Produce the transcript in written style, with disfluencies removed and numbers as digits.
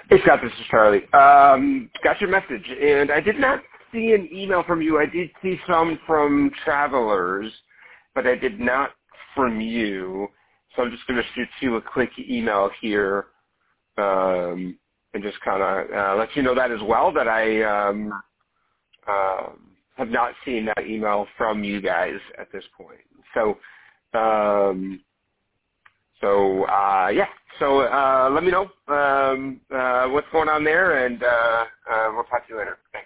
Hey, Scott, this is Charlie. Got your message, and I did not see an email from you. I did see some from Travelers, but I did not from you. So I'm just going to shoot you a quick email here and just kind of let you know that as well, that I have not seen that email from you guys at this point. So, let me know what's going on there, and we'll talk to you later. Thanks.